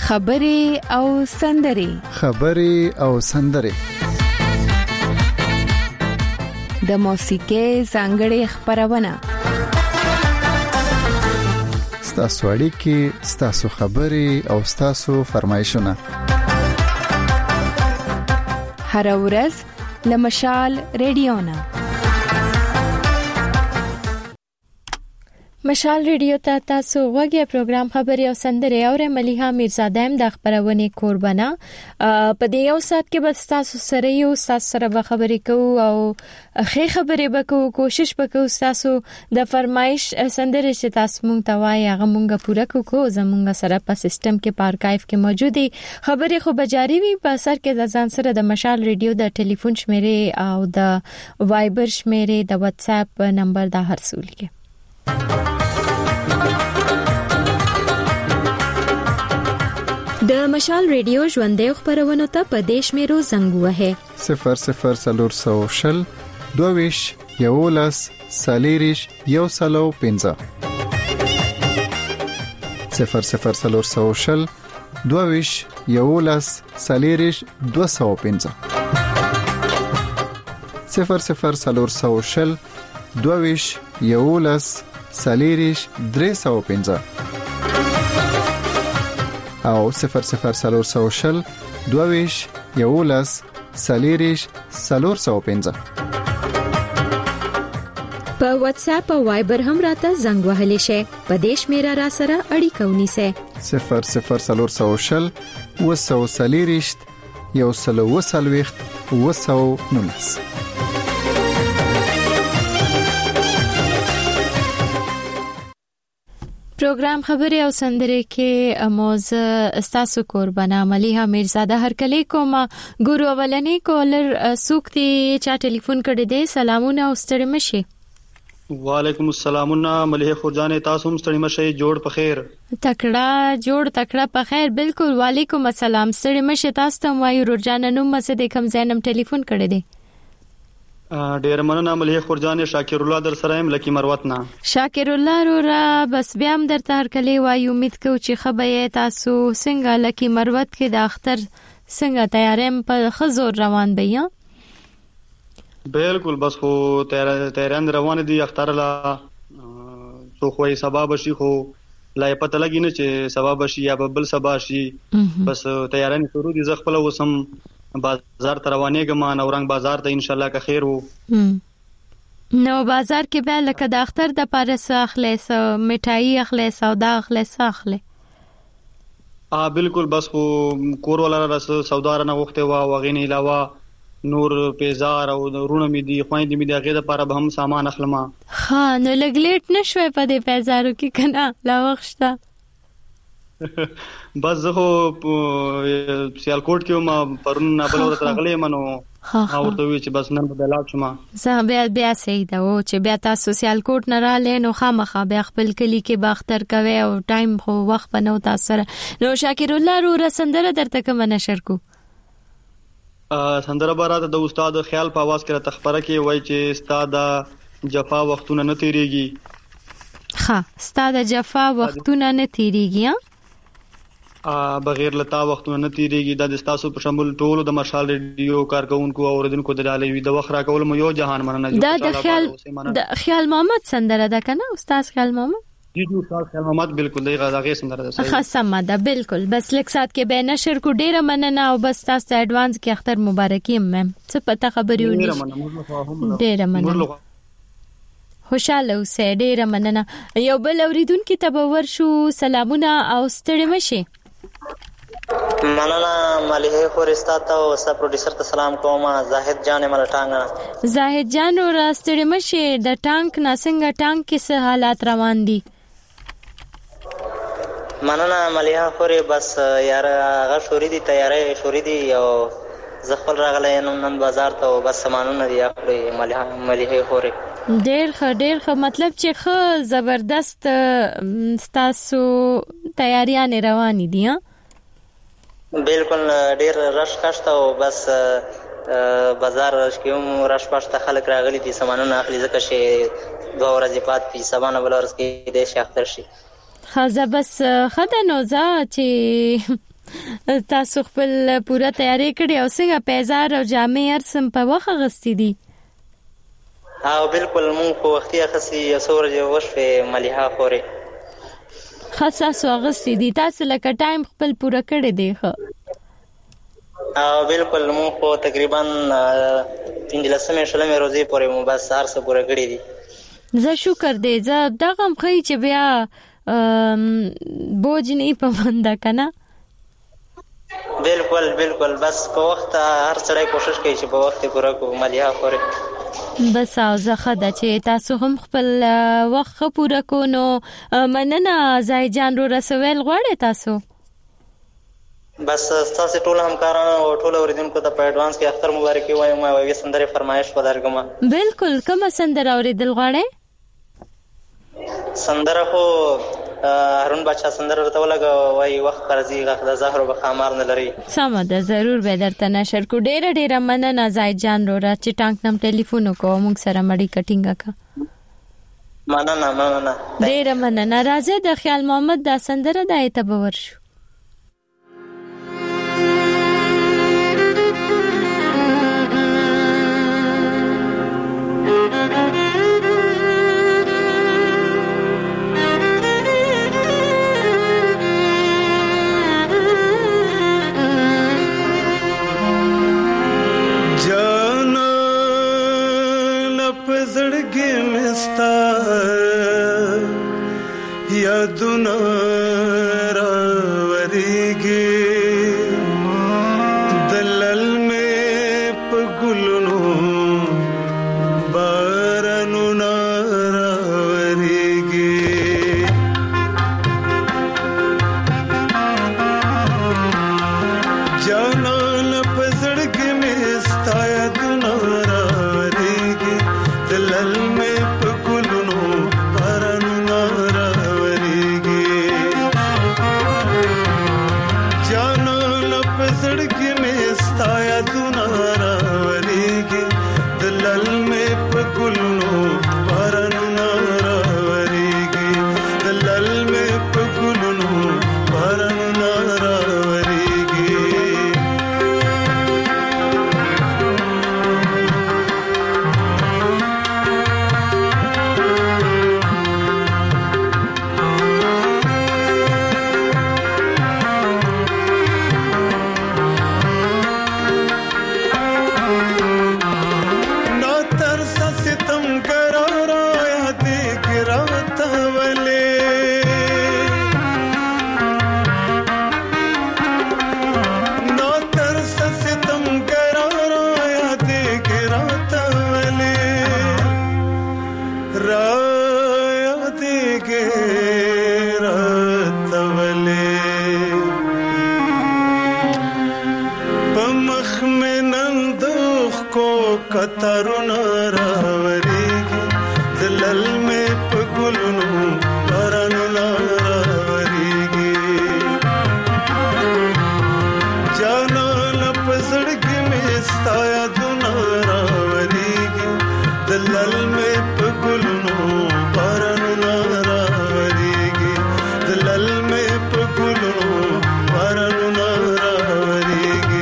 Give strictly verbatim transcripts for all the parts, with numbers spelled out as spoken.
خبري او سندري خبري او سندري د موسیقۍ څنګهړې خبرونه ستاسو اړیکې ستاسو خبري او ستاسو فرمایشونه هر ورځ لمشال ریډیو نه مشال ریډیو ته تاسو غوږی پروګرام خبري او سندري او مليها میرزاده هم د خبرونه قربانا په دې یو سات کې بس تاسو سره یو تاسو سره خبرې کوو او خې خبرې وکړو کوشش وکړو تاسو د فرمایش سندري چې تاسو مونږ ته وایي هغه مونږه پوره کوو زمونږ سره په سیستم کې په ارکایو کې موجودي خبرې خو بجاری وي په اثر کې د ځان سره د مشال ریډیو د ټلیفون شمیره او د وایبر شمیره د واتس اپ نمبر د هر سول کې د مشال ریډیو ژوندې خبرونه ته په دیش میرو زنګ وه صفر صفر سلور سو شل دویش یولس سالیریش یو سلو پنځه صفر صفر سلور سو شل دویش یولس سالیریش دو سو پنځه صفر صفر سلور سو شل دویش یولس سالیریش درې سو پنځه او صفر صفر سلور سو شل دویش یولس سالیریش سلور سو پنځه په واتس اپ او وایبر هم راته زنګ وهلی شي په دیش میرا را سره اړیکه ونیسه صفر صفر سلور سو شل وسو سالیریش یو سلو وسلويخت وسو نونس پروګرام خبري او سندري کې موزه استاسو قربانا مليها میرزاده هر کلی کومه ګورو ولني کولر سوکتي چا ټلیفون کړی دی سلامونه او ستړي مشي وعلیکم السلامونه مليها خورجان تاسو هم ستړي مشي جوړ په خیر تکړه جوړ تکړه په خیر بالکل وعلیکم السلام ستړي مشي تاسو ته وایو رجان نو مسجد کم زینم ټلیفون کړی دی ډیر مننه مليها خورجان شاکر الله در سره هم لکی مروت نه شاکر الله را بس بیا هم درته هر کلی وای امید کو چې خبره تاسو څنګه لکی مروت کې د اختر څنګه تیارم په خزور روان بیا بالکل بس خو تیاران روان دي اختر لا سو خوې سبب شي خو لا پته لګی نه چې سبب شي یا بل سبا شي بس تیاران شروع دي زغ خپل وسم بازار ته روانېږم نو رنګ بازار ته ان شاء الله که خیر وو نو بازار کې به لکه د اختر د پارس اخلاص مټای اخلاص او دا اخلاص اخلي ا بالکل بس خو کور ولا رس سودا نه وخته وا وغین علاوه نور پیزار او رونه می دي خويندې می دي هغه د پاره به هم سامان اخلم ها نو لګلیټ نشوي په دې پیزارو کې کنه لا وخته بس زه سیالکوټ کې ما پرون نه بل ورته راغلی منو او ورته وی چې بس نن به لاړ شم زه بیا بیا صحیح ده او چې بیا تاسو سیالکوټ نه را لې نو خامخا بیا خپل کلی کې باختر کوي او ټایم خو وخت بنو تاسو سره نو شاکر الله رو رسندره درته کوم نشر کو سندره بارات د استاد خیال په आवाज کې تخبره کې وای چې استاد جفا وختونه نه تیریږي ها استاد جفا وختونه نه تیریږي بغیر لتا وختونه نه تیریږي د تاسو په شمول ټولو د مشال ریډیو کارکونکو او اوریدونکو د ډالۍ وی د وخت راکول مو یو جهان مننه دا د خیال د خیال محمد سندره ده کنه استاد خیال محمد جی جی استاد خیال محمد بالکل دی غاغه سندره ده صحیح خاصه ده بالکل بس لک سات کې به نشر کو ډیره مننه او بس تاسو ته ایڈوانس کې اختر مبارکي مم څه پته خبري ونی ډیره مننه خوشاله اوسه ډیره مننه یو بل اوریدونکو ته به ورشو سلامونه او ستړي مشي مننه مليها خورستا ته او ستا پروډوسر ته سلام کوم زاهد جان مل ټانګ زاهد جان راستړي مشه د ټانک ناسنګ ټانک کې څه حالات روان دي مننه مليها خوري بس یار هغه شوري دي تیارې شوري دي او زخل راغله نن بازار ته بس سامانونه دي خوري مليها مليها خوري ډېر ښه ډېر ښه مطلب چې ښه زبردست تاسو تیاریاں روانې دي ها بالکل ډېر رش کاشته او بس بازار کې هم رش پاشته خلک راغلي دي سامانونه اخلي ځکه چې دوه ورځې پات په سبانه بل ورځ کې د شاختر شي خزه بس خدای نو ځا چې تاسو خپل پوره تیاری کړی او څنګه پیزار او جامې ارسم په وخت غستې دي؟ ها بالکل مونږ په وختي اخسي سورج وشفه مليحه خوري خاصه غستې دي. تاسو لکه ټایم خپل پوره کړی دی خو؟ ها بالکل مونږ په تقریبا پنځلسمه شلمه ورځې پورې مو بس هر څه پوره کړی دي. زه شکر دې زه دغه مخې چې بیا بوج نه پوند کنه. بالکل بالکل بس په وخت هر څړی کوشش کوي چې په وخت پوره کو مليحه خوري. بس او زه خدای چې تاسو هم خپل وخت پوره کو نو مننه زای جان رو رسول غواړي تاسو. بس تاسو ټول همکارانو او ټول اوریدونکو ته په اډوانس کې اختر مبارکي وایم او وې سندره فرمایش ودرګم. بالکل کوم سندره اوریدل غواړي؟ سندره خو هارون بچا سندره ورته ولګه وای وخت پرځي غخ د زهر او خامار نه لري. سم ده ضرور به درته نشر کو. ډېر ډېر مننه زاید جان رو را چې ټانک نم ټلیفون کو موږ سره مړی کټینګه کا. مننه مننه ډېر مننه. راځه د خیال محمد دا سندره د اعتبار شو. یادونه راوریږي دلل مې په ګلونو بارانونه راوریږي جانان په زړګي مې ستا یادونه راوریږي دلل مې په ګلونو بارانونه کتارونه راوریږي دلل مې په ګلونو بارانونه راوریږي جانان په زړګي مې ستا یادونه راوریږي دلل مې په ګلونو بارانونه راوریږي دلل مې په ګلونو بارانونه راوریږي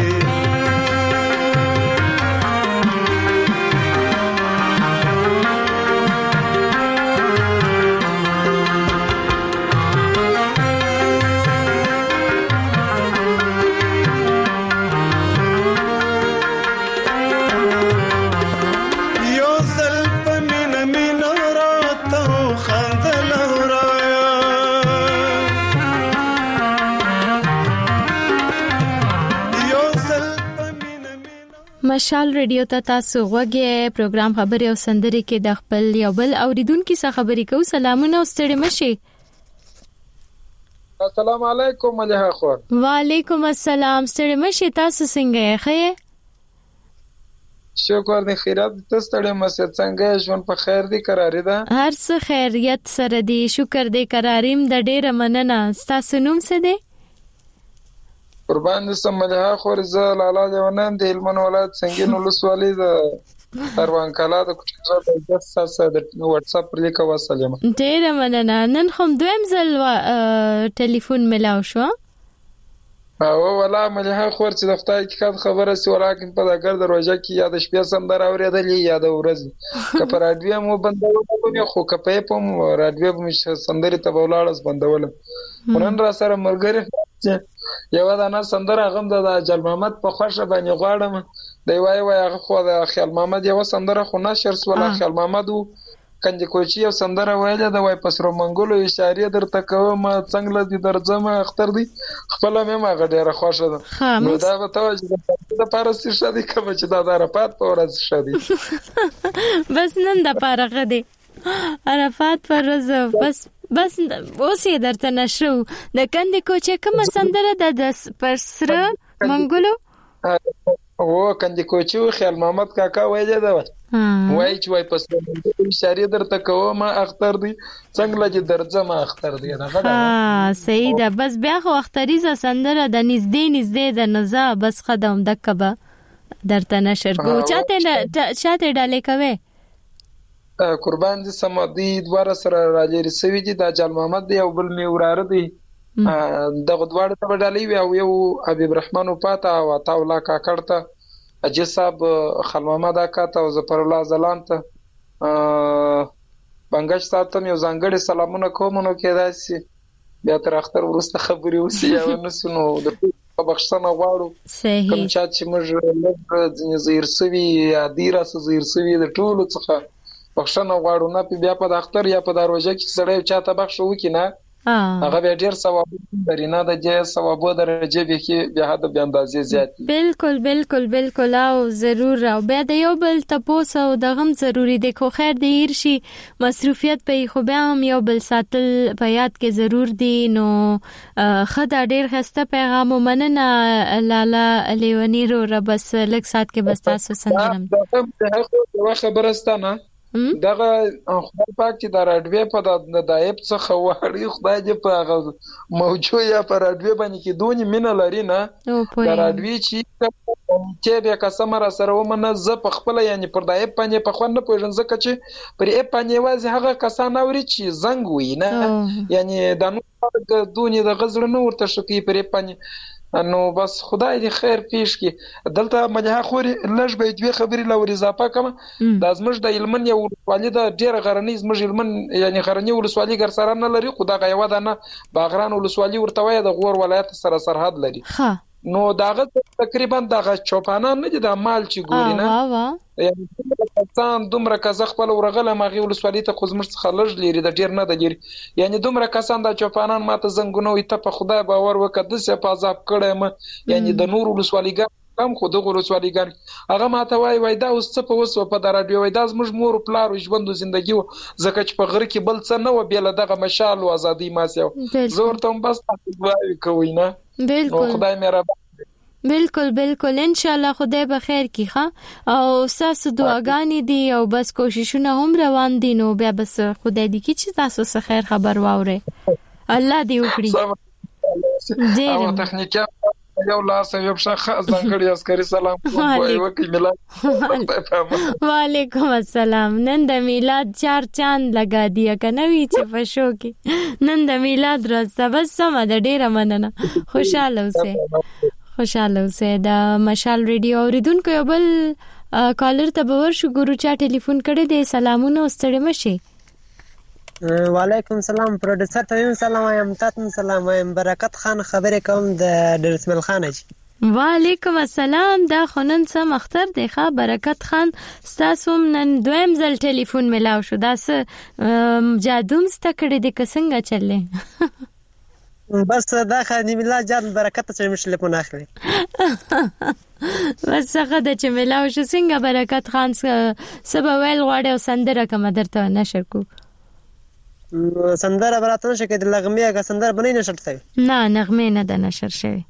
مشال ریډیو ته تاسو غوږی پروګرام خبري او سندري کې د خپل یو بل اوریدونکو سره خبري کوو. سلامونه او ستړي مشي. السلام علیکم مليحه خور. وعلیکم السلام. ستړي مشي. تاسو څنګه یې؟ ښه شکر دې خیرات ته ستړي مشه. څنګه ژوند په خیر دي قراري ده؟ هر څه خیریت سره دي شکر دې قراریم د ډېر مننه. تاسو نوم څه دی؟ قربان دې سم مليحه خور. زه لالا جوانان د هلمند ولایت سنگین ولسوالۍ د تروان کلا د کوچنۍ د ساسه د واتس اپ پر لیکه وسلم. ډېر مننه. نن هم دویم ځل ټلیفون ملاو شو. او ولا ملها خور چې د خدای کې خبره سي ولیکن په دغه دروازه کې یا د شپې سندره اورېدلې یا د ورځې که په رادیو مو بندول خو کپې په رادیو مې سندري ته ولاړس بندول نن را سره مرګري یو دا نه سندره غم د جل محمد په خوښه باندې غواړم دی وای وای هغه خو د خیال محمد یو سندره خو نشر ولا خیال محمد کنده کوچی یو سندره ویله د وای پسرو منګولو اشاره درته کوم څنګه دې درځم اختر دی خپل مې ما غډه خوښه ده نو دا به توجه د پارسي شادي کوم چې دا د عرفات په ورځ شادي بس نن د پارغه دی عرفات پر ورځ بس بس اوس یې درته نشو د کنده کوچی کوم سندره د پسرو منګولو او کنده کوچی خیال محمد کاکا ویله دا وای چې وای پسرو منګولو اشاره درته کوم اختر دی څنګه چې درځم اختر دی ها صحیح ده بس بیا خو اختریزه سندره د نږدې نږدې د نزا بس خدام دکبه درته نشر کو چاته چاته ډالې کوي قربان دي سمدي دواره سره راځي رسوي دي د جل محمد دی او بل می وراره دی دغه دواره ته ډالې وی او یو حبیب الرحمن پاتا او تاولا کا کړته اجي صاحب خل محمد اکا ته او ظفر الله زلان ته بنگش ساتم یو ځانګړي سلامونه کوم نو کېدای سي بیا تر اختر ورسته خبري وسی یا نسونو د بخښنه غواړو کوم چا چې موږ لږ زیر سوي یا ډیره زیر سوي د ټولو څخه بخښنه غواړو نه بیا په اختر یا په دروازه کې سړی چاته بخښو وکینه هغه به ډیر ثواب لري نه د جې ثواب درجه به کې به حد به اندازې زیات بالکل بالکل بالکل او ضرور او بیا د یو بل تاسو او د غم ضروری دی خو خیر دی هرشي مصروفیت په خو بیا هم یو بل ساتل په یاد کې ضرور دی نو خدا ډیر خسته پیغام ومننه لالا لیونی رو ربس لک سات کې بس تاسو سندرم دا خبرستانه دغه خدای پاک چې د راډیو په د دایب څخه وړي خدای دې په موجو یا په راډیو باندې کې دونی مینه لري نه د راډیو چې چې بیا قسم را سره ومنه ز په خپل یعنی پر دایب باندې په خوند پوهژن زکه چې پر اپ باندې وازه هغه کسان اوري چې زنګ وي نه یعنی د نو دونی د غزر نو ورته شکی پر اپ باندې نو بس خدای دې خیر پیش کی دلته مجه خوري لږ به دوی خبري لوري اضافه کوم د ازمج د علمن یو ولې د ډیر غرنی زمج علمن یعنی غرنی ولسوالي ګر سره نه لري خدای غیوا ده نه باغران ولسوالي ورته وای د غور ولایت سره سرحد لري نو داغه تقریبا دغه چوپانان نه دي د مال چې ګوري نه یعنی څان دومره کزه خپل ورغله ماغي ولسوالي ته خزمش څخه لږ لري د ډیر نه د لري یعنی دومره کسان د چوپانان ماته زنګونو ته په خدای باور وکړه د په عذاب کړم یعنی د نور ولسواليګان کم خو د ولسواليګان هغه ماته وای وای دا اوس څه په وسو په درادیو وای دا زموږ مور پلار ژوند ژوندۍ زکه چې په غره کې بل څه نه و بیل دغه مشال او ازادي ماسیو زور ته بس وای کوي نه بالکل خدای مې رب بالکل بالکل ان شاء الله خدای به خیر کی ښه او تاسو دعاګانې دي او بس کوششونه هم روان دي نو بیا بس خدای دې کی چې تاسو څه خیر خبر واوري الله دې وکړي ډېر تخنیکي یو لاس یو شخص ځانګړي عسکري سلام کوم وکي میلاد وعلیکم السلام نن د میلاد چار چاند لگا دیا کنه وی چې فشو کې نن د میلاد ورځ بس سم د ډیره مننه خوشاله اوسه خوشاله اوسه د مشال ریډیو اوریدونکو یو بل کالر ته باور شو ګورو چا ټلیفون کړی دی سلامونه واستړی مشي وعلیکم السلام پروډوسر ته سلام وایم تاسو سلام وایم برکت خان خبرې کوم د درسمل خان جی وعلیکم السلام دا خنن سم اختر دی ښا برکت خان تاسو نن دویم ځل ټلیفون ملاو شو دا څه جادوم ستکړی دی څنګه چلې بس دا خدای ملا جان برکت چې مش ټلیفون اخلي بس هغه د چې ملاو شو څنګه برکت خان سبا ویل غواړي او سندره کوم درته نشر کو سندره براتنه شکه د لغمه کا سندره بنې نشر شوی نه نغمه نه د نشر شوی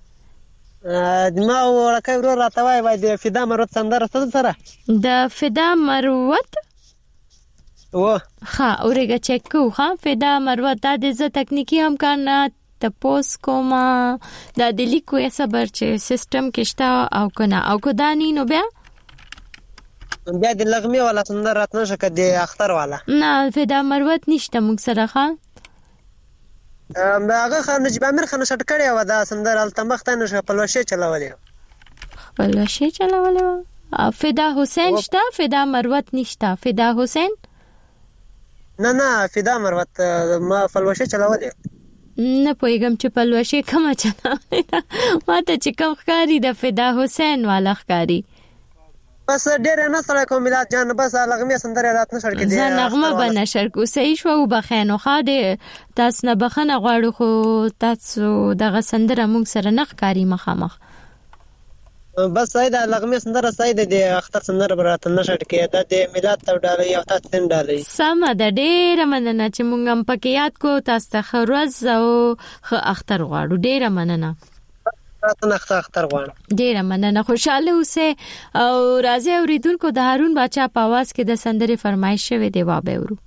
ما ورکه ورو راتوي وای د فدا مروت سندره سره د فدا مروت و ها اورګه چک کو ها فدا مروت د ز تکنیکی هم کار نه تپوس کوما د دلی کوه صبر چې سیستم کېشتا او کنه او کو دانی نو بیا بیا د لغمه ولا سندره راتنه شکه د اختر والا نه فدا مروت نشته موږ سره ها هغه خان نجیب امیر خان شټ کړی و دا سندره التمخته نشه پلوشه چلولې پلوشه چلولې فدا حسین شتا فدا مروت نشتا فدا حسین نه نه فدا مروت ما پلوشه چلولې نه پوهیږم چې پلوشه کومه چلولې ما ته چې کوم ښکاری د فدا حسین والا ښکاری بس ډېر نه سره کوم ملات جان بس لغمه سندره رات نشر کې دي زه نغمه بنشر کو صحیح شو وبخینو خاده تاسو نه بخنه غواړو خو تاسو دغه سندره مونږ سره نخکاری مخامخ بس ساده لغمه سندره ساده دي اختر سندره رات نشر کې د ملات ته ډالې او تاسو تن ډالې سم د ډېر مننه چې مونږ هم پکې یاد کو تاسو ته خروز او خ اختر غواړو ډېر مننه تاسو نه اختر غواړم ډیر مننه خوشاله اوسه او راځي اوریدونکو د هارون باچا په आवाज کې د سندرې فرمایش شوه دی وابه ورو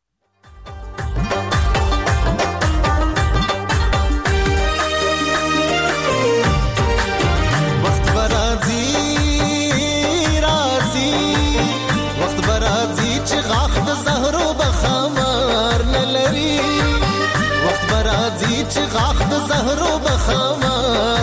وخت برازي رازي وخت برازي چې غاخ د زهرو بخمار نه لري وخت برازي چې غاخ د زهرو بخمار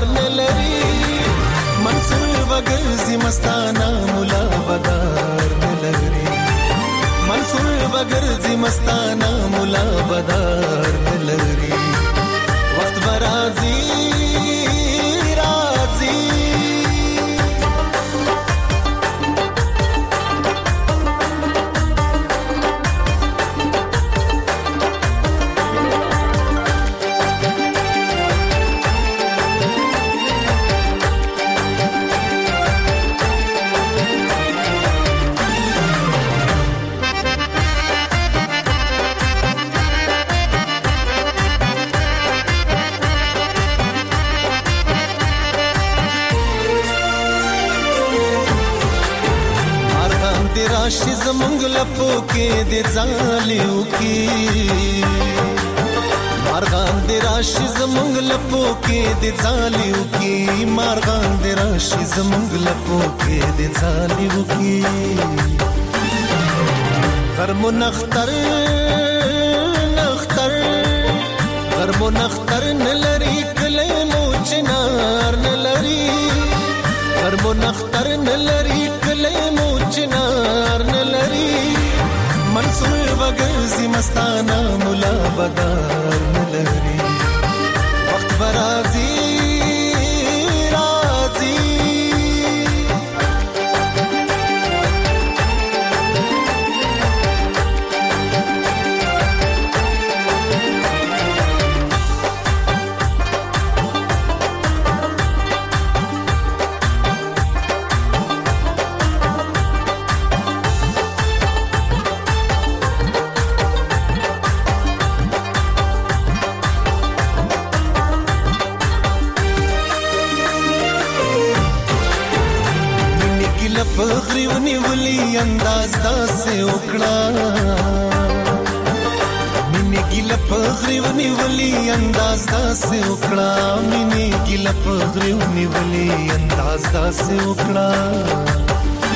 بغرزي مستانا مولا بدار نلري منصور بغرزي مستانا مولا بدار نلري وقت برازي رازي راشي زمونږ لپو کې د ځالیو کې مارغان د راشي زمونږ لپو کې د ځالیو کې مارغان د راشي زمونږ لپو کې د ځالیو کې غرمو نختر نختر غرمو نختر نلري کله مو چنار نلري غرمو نختر نلري کله مو چنار نلري منصور بغرزي مستانا مولا بدار نلري وقت برازي رازي پغریونی ولی انداز داسه وکړه مینه ګل پغریونی ولی انداز داسه وکړه مینه ګل پغریونی ولی انداز داسه وکړه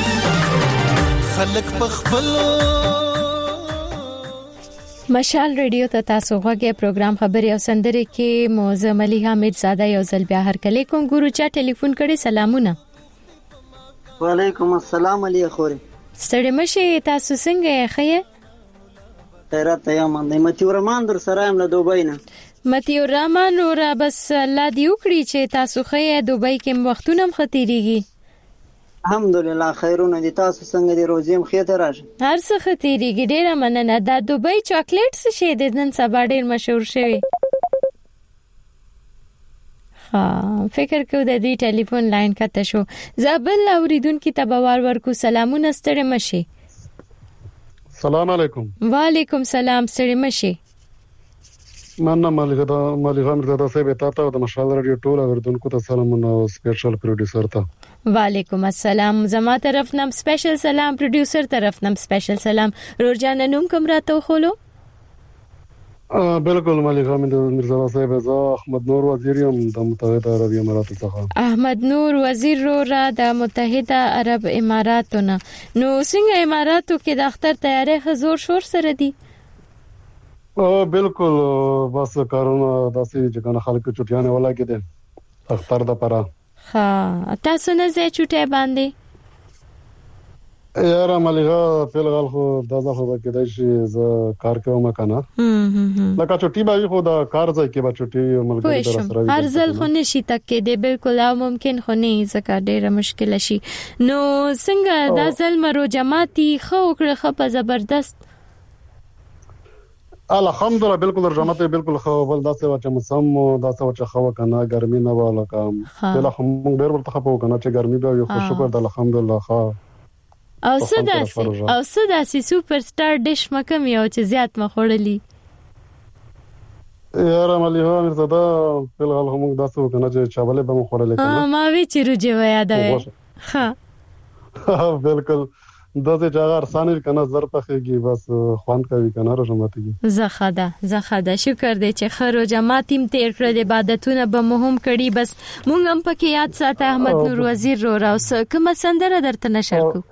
خلق پخپلو مشال ریډیو ته تاسو غوږی پروگرام خبري او سندري کې موزه مليحه میرزاده یو ځل بیا هر کله کوم ګورو چا ټلیفون کړي سلامونه وعلیکم السلام علی خوري ستړي مشه تاسو څنګه خیه خیرات یم د متیور مان در سره ام له دوبۍ نه متیور رحمان اور بس الله دی وکړي چې تاسو خیه دوبۍ کې وختونه مختيريږي الحمدلله خیرونه دي تاسو څنګه دي روزیم خیته راشه هر څه ختيريږي ډیره مننه دا دوبۍ چاکلیټ څه شي د نن سبا ډیر مشهور شوی ها فکر کو د دې ټلیفون لاین کته شو زابل اوریدونکو ته بوار ورکو سلامونه ستړي مشي السلام علیکم وعلیکم سلام ستړي مشي مننه مالګه مالګه مرزاده صاحب ته د مشال رادیو ټول اوریدونکو ته سلامونه او سپیشل پروډوسر ته وعلیکم السلام زما طرف نم سپیشل سلام پروډوسر طرف نم سپیشل سلام رورجان نوم کوم راته خولو بالکل مالګه مرزاده صاحب زه احمد نور وزیر یم د متحده عرب امارات څخه احمد نور وزیر را د متحده عرب اماراتونه نو څنګه اماراتو کې د اختر تیاری حضور شور سره دي او بالکل بس کارونه داسې چې کنه خلک چټیانه ولا کې دي اختر د پره ها تاسو نه زه چټه باندې یاره ملګری په لغال خو دا خو کې دای شي ز کار کوم کنه هم هم لکه چټي به خو دا کار ځای کې به چټي ملګری در سره هر ځل خو نشي تک کې دی بالکل او ممکن خو نه ځکه ډیره مشکل شي نو څنګه دا ځل مرو جماعتي خو کړه خپ زبردست الحمدلله بالکل رجمته بالکل خو ول داسه چې موسم داسه چې خو کنه ګرمي نه ولا کوم بل هم ډیر ورته خو کنه چې ګرمي به یو شکر د الحمدلله خو او سداسي او سداسي سوپر سٹار ډیش مکم یو چې زیات مخوړلی یاره مليها مرزاده په لغل هم داسه کنه چې چاوله به مخوړل کنه ما وی چې روجه ویا ده ها بالکل دغه جګر سانیر کنه زر پخېږي بس خوان کوي کنه رجماتي زخدا زخدا شکر دې چې خرو جماعتیم تیر کړ د عبادتونه به مهم کړي بس مونږ هم پکې یاد ساته احمد نور وزیر رو راوس کوم سندره درته نشر کو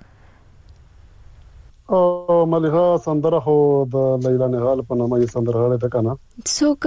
او مليها سندره خو د لیلا نهال په نامه یې سندره ده کنه څوک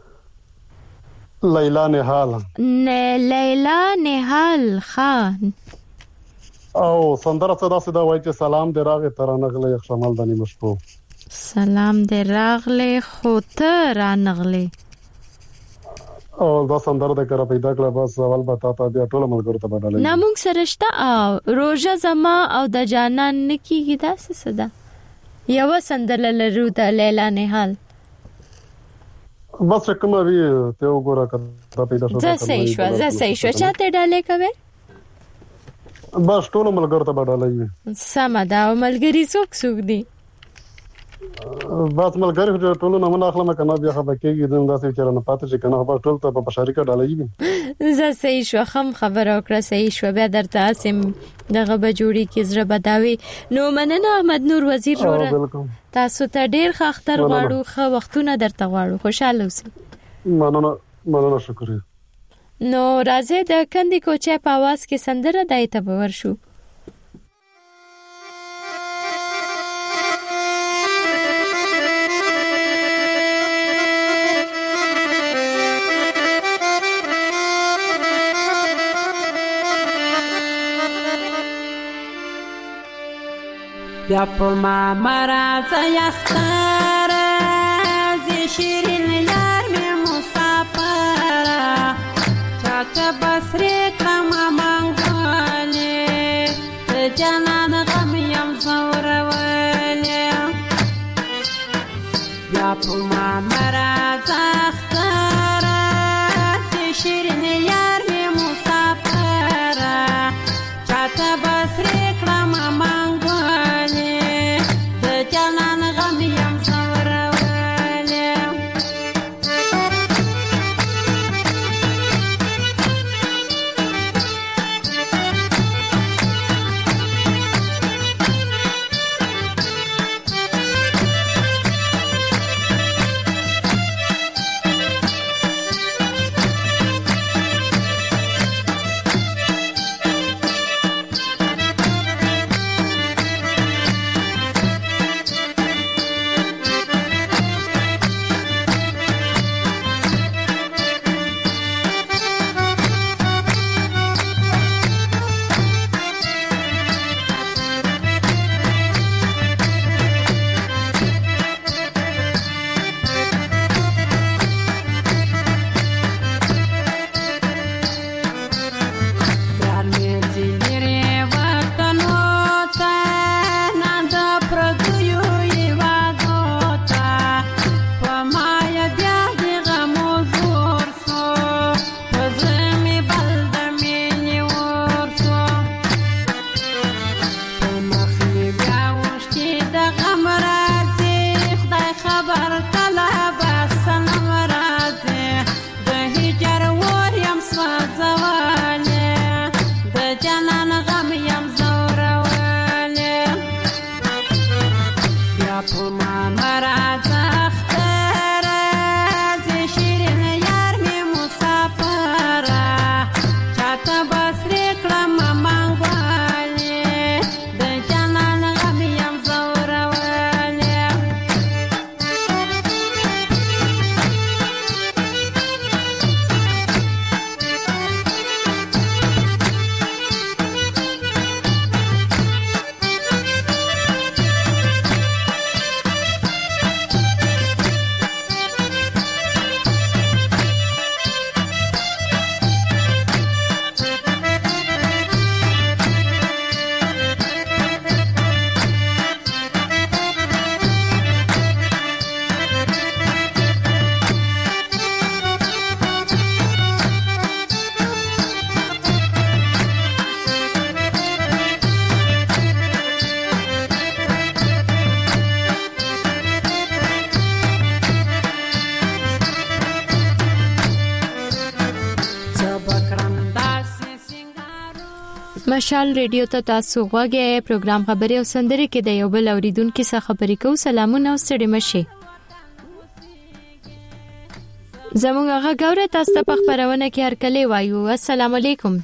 لیلا نهال نه لیلا نهال خان او سندره صدا صدا وای چې سلام دې راغې ترانغله یخ شمال دني مشپو سلام دې راغله خو ترانغله او دا سندره د کړه پیدا کړه بس اول بتا تا بیا ټول ملګرو ته بدلای ناموږ سرهشته او روزه زما او د جانان نکیږي دا څه صدا یو سندره لرو د لیلا نهال بس کومه وی ته وګوره کړه پیدا شو زه صحیح شو زه صحیح شو چاته ډالې کوي بس ټول ملګرو ته بدلای سم دا ملګری څوک څوک دي بس ملګری ټول نه منه اخلم کنه بیا خبر کېږي دا څه چرنه پاتې چې کنه خبر ټول ته په شریکه ډالې زه صحیح شو خم خبر او کړه صحیح شو بیا درته اسم دغه به جوړی کې زړه بداوي نو مننه احمد نور وزیر روره تاسو ته ډیر ښه اختر غواړو خو وختونه درته غواړو خوشاله اوسئ مننه مننه شکر نو راځه د کندي کوچه په आवाज کې سندره دایته باور شو بیا په ما مرزه یختر زی شیرین یار می مسافر چاته بسری کم منگولی جانان غم یم زورولی بیا په ما مرزه یختر زی شیرین یار می مسافر چاته بسری کم منگولی جانان غم یم زورولی مشال ریډیو ته تاسو غوږی پروګرام خبري او سندري کې د یو بل اوریدونکو څخه خبرې کوو. سلامونه او ستړي مشه. زموږ هغه ګوره تاسو ته په خبرونه کې هر کله وایو السلام علیکم.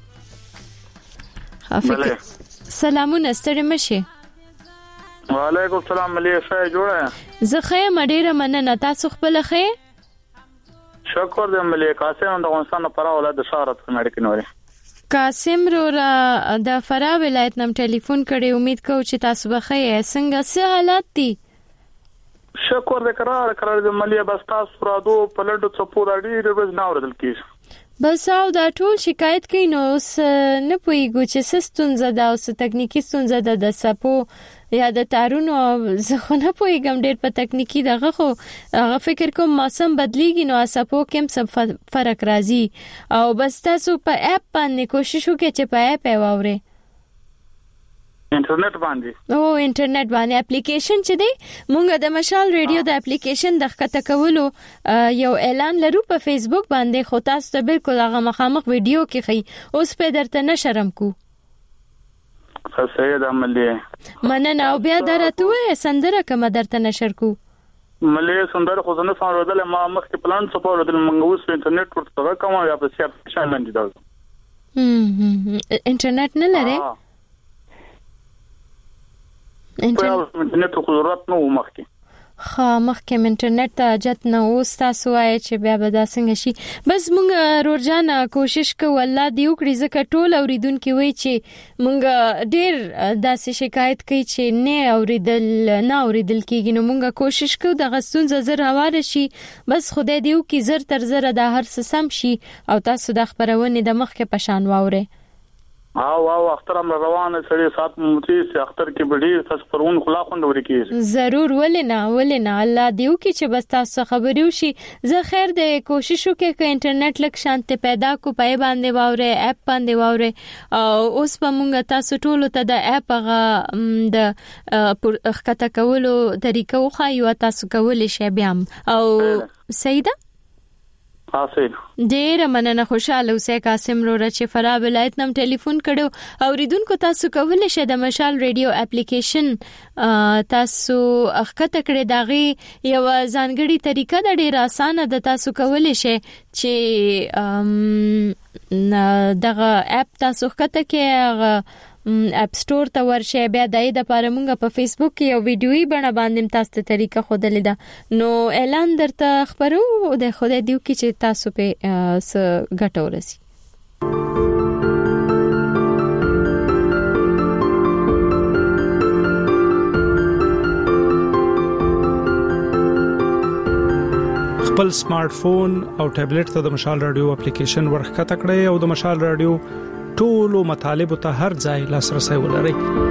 افکر سلامونه ستړي مشه. وعلیکم السلام ملي ښه جوړه زه خې مډیره مننه تاسو خپل خې شکر دې ملي قاسم د افغانستان لپاره ولادت شهرت کمېډ کینوري قاسم رو را د فراه ولایت نم ټلیفون کړي امید کوم چې تاسو بخیر څنګه څه حالات دي شکر دې قرار قرار دې ملي بس تاسو را دو په لړ د چپو د ډیر ورځ نه اوردل کیږي بس او دا ټول شکایت کوي نو نه پويګو چې سستون زده او ست تکنیکی ستون زده د سپو یا د تارونو زه خو نه پويګم ډېر په تکنیکی دغه خو هغه فکر کوم موسم بدلیږي نو سپو کوم څه فرق راځي او بس تاسو په اپ باندې کوشش وکړئ چې په اپ واورئ انټرنیټ باندې او انټرنیټ باندې اپلیکیشن چې دی مونږ د مشال ریډیو د اپلیکیشن د ښکته کولو یو اعلان لرو په فیسبوک باندې خو تاسو ته بالکل هغه مخامخ ویډیو کې خي اوس په درته نشرم کو صحیح ده ملي مننه او بیا درته سندره کوم درته نشر کو ملي سندره خو نه فاروډل ما مخکې پلان څه فاروډل مونږ اوس په انټرنیټ ورته کوم یا په سي اپلیکیشن باندې دا هم انټرنیټ نه لري انټرنیټ انټرنیټ خو ضرورت نه و مخکې خا مخکې انټرنیټ ته جت نه اوس تاسو وایي چې بیا به دا څنګه شي بس مونږ رورجان کوشش کوو الله دې وکړي ځکه ټول اوریدونکو وایي چې مونږ ډېر داسې شکایت کوي چې نه اوریدل نه اوریدل کیږي نو مونږ کوشش کوو د غستون زر هواره شي بس خدای دې وکړي زر تر زر د هر څه سم شي او تاسو د خبرونه د مخکې پشان واوري او او اختر هم روانه سړي سات موتی سي اختر کې بډیر تاسو پرون خلا خوند ورکی ضرور ولنا ولنا الله دیو کې چې بس تاسو خبرو شي زه خیر د کوشش وکړم چې انټرنیټ لک شانته پیدا کو پای باندې واوره اپ باندې واوره او اوس په مونږ تاسو ټول ته د اپ غا د خکته کولو طریقو خو یو تاسو کول شي بیا او سیده حاصل ډېر مننه خوشاله اوسه قاسم رو چې فراه ولایت نم ټلیفون کړو اوریدونکو تاسو کولای شئ د مشال ریډیو اپلیکیشن تاسو اخته کړی داغي یو ځانګړي طریقه د ډېر اسانه د تاسو کولای شئ چې دغه اپ تاسو اخته کې اپ سٹور ته ورشه بیا دای د پاره مونږ په فیسبوک کې یو ویډیوي بڼه باندې تاسو ته طریقه خودلې ده نو اعلان درته خبرو د خدای دیو کې چې تاسو په س غټو رسی خپل سمارټ فون او ټابلیټ ته د مشال رادیو اپلیکیشن ورخکته کړئ او د مشال رادیو ټولو مطالب ته هر ځای لاسرسي ولرئ.